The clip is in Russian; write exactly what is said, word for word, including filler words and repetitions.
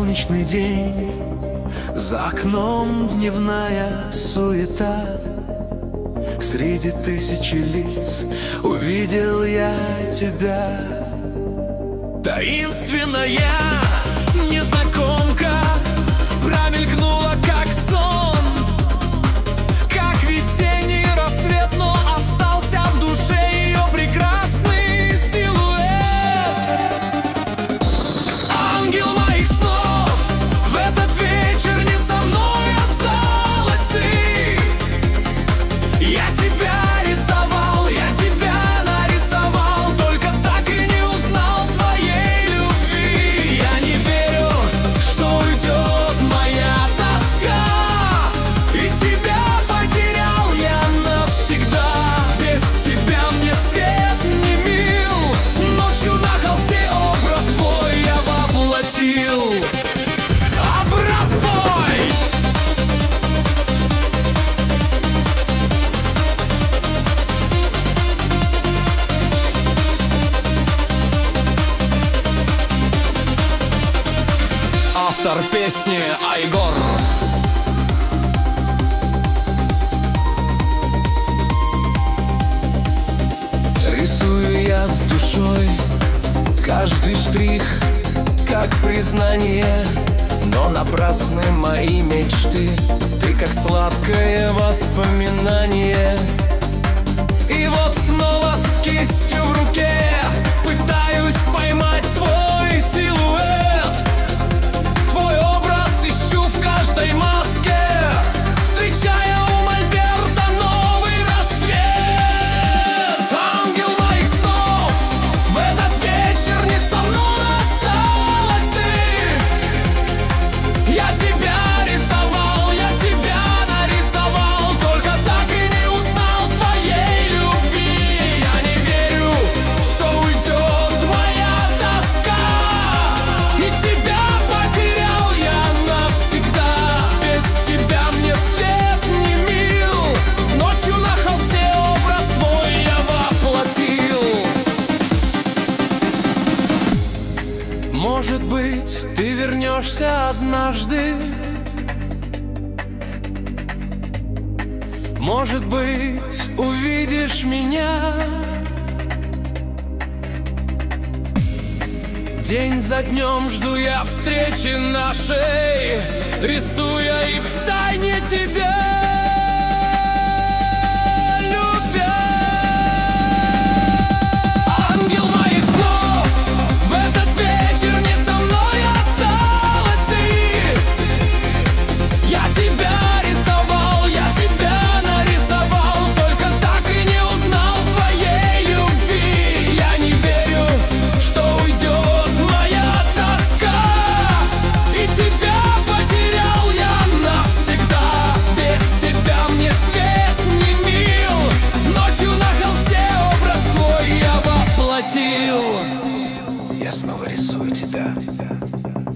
солнечный день, за окном дневная суета. Среди тысячи лиц увидел я тебя. Таинственная незнакомка промелькнула, как сон, как весенний рассвет, но остался в душе ее прекрасный силуэт. Ангел моих снов, в этот вечер не со мной осталась ты. Я тебя рисовал, я тебя нарисовал, только так и не узнал твоей любви. Я не верю, что уйдет моя тоска, и тебя потерял я навсегда. Без тебя мне свет не мил, ночью на холсте образ твой я воплотил. Образ твой! Автор песни Айгор. Рисую я с душой каждый штрих, как признание, но напрасны мои мечты. Ты как сладкое воспоминание. И вот снова с кистью в руке пытаюсь поймать твой силуэт. Твой образ ищу в каждой маске, встречая у мольберта новый рассвет. Ангел моих снов, в этот вечер не со мной осталась ты. Я тебя рисовал, я тебя нарисовал, только так и не узнал твоей любви. Я не верю, что уйдет моя тоска, и тебя потерял я навсегда. Без тебя мне свет не мил, ночью на холсте образ твой я воплотил. Может быть, ты вернешься однажды, может быть, увидишь меня. День за днем жду я встречи нашей, рисуя и втайне тебя любя. Ангел моих снов, в этот вечер не со мной осталась ты. Я тебя рисовал, я тебя нарисовал, только так и не узнал твоей любви. Я не верю, что уйдет моя тоска, и тебя потерял я навсегда. Без тебя мне свет не мил, ночью на холсте образ твой я воплотил. Я снова рисую тебя.